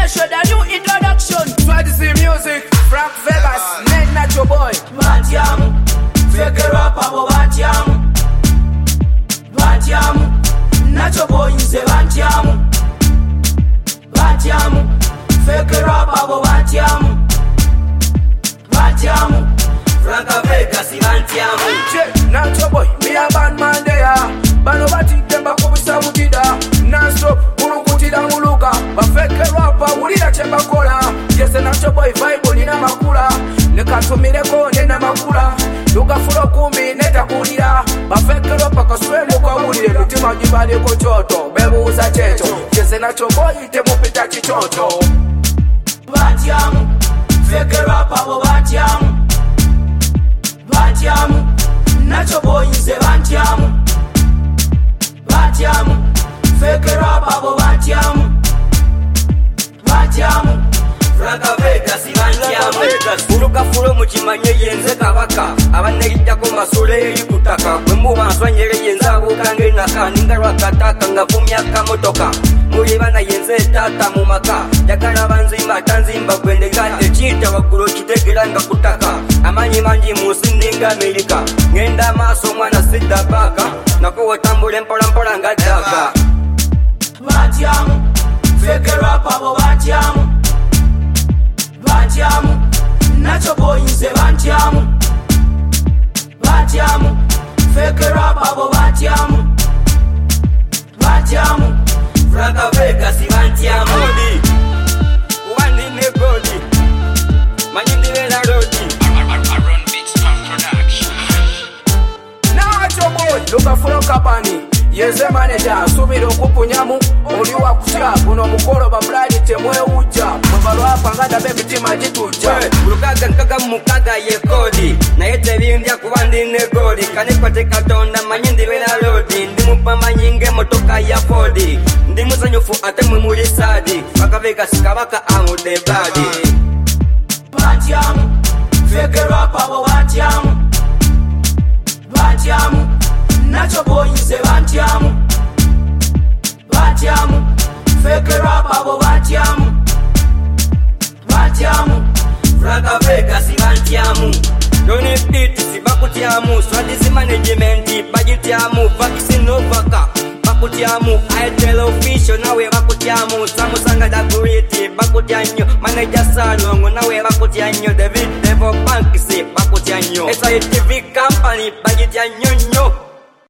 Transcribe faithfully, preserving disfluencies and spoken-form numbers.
show the new introduction. Swazi music, Frank Vegas, Ned Nacho Boy. Bantiamu, fake rapper bo Bantiamu. Bantiamu, Nacho Boy nze Bantiamu. Bantiamu, fake rapper bo Bantiamu. Bantiamu, Frank Vegas Bantiamu. Nacho Boy, me a bad man there. Bano bati demba kubisa mutida. Non-stop, urukutida muluka. Bafeke rapper, ulira chemba kola. Jese Nacho Boy vibe nina makula. Nekatumileko nena makula. Luka fulo kumi neta kulira. Bafeke rapper kaswemu kwa ulire. Lutima jibali kuchoto, bebu uza checho. Jese Nacho Boy temupita chichoto. Bantiamu, fake rapper bo Bantiamu. Bantiamu, Nacho Boy nze Bantiamu. Bantiamu, fake rapper bo Bantiamu. Bantiamu, Frank Vegas Bantiamu. Uluka fulo mukimanye yenze kabaka. Abanegitako masole eri kutaka. Bwembu banswanyere yenze abukange naka. Ningarwa kataka nga vumyaka motoka. Mulibana yenze tata mu maka. Yakala banzimba tanzimba gwendeka. Echita wakulo kitegera nga kutaka. Amanyi manji musinninga Amerika. Ngenda maso mwana sida baka. Nako watambule mpola mpola nga daka. Bantiamu, fake rapper bo Bantiamu. Bantiamu, Nacho Boy nze Bantiamu. Bantiamu, fake rapper bo Bantiamu. Bantiamu, Frank Vegas Bantiamu. Godi, wani ne Godi. Manyindile la Rodi. Run Beats Production. Nacho Boy, luka fulo kapani. Yeze manager, subiro kupunyamu. Oliwa kucha, kuno mukoro babladi temwe uja. Mbalo hapa ngada bebe tima jituja. Ulukaga nkaga mukaga ye Godi. Na yete bindya kubandi ne Godi. Kanipate katonda manyindile la Rodi. Ndimu pamba nyinge motoka ya Fodi. Ndimu zanyufu ate mwimuli sadi. Baka Vegas kabaka amu de badi. Bantiamu, fake rapper bo Bantiamu. Bantiamu, Nacho Boy nze Bantiamu. Bantiamu, fake rapper bo Bantiamu. Bantiamu, Frank Vegas Bantiamu. Doni Beat si bakutiamu. Swazi management bagitiamu. Vaccine ovaka bakutiamu. Airtel official nawe bakutiamu. Samusanga da Guriti bakutianyo. Manager Salongo nawe bakutianyo. David Devo Bank si bakutianyo. S I T V company bagitianyo.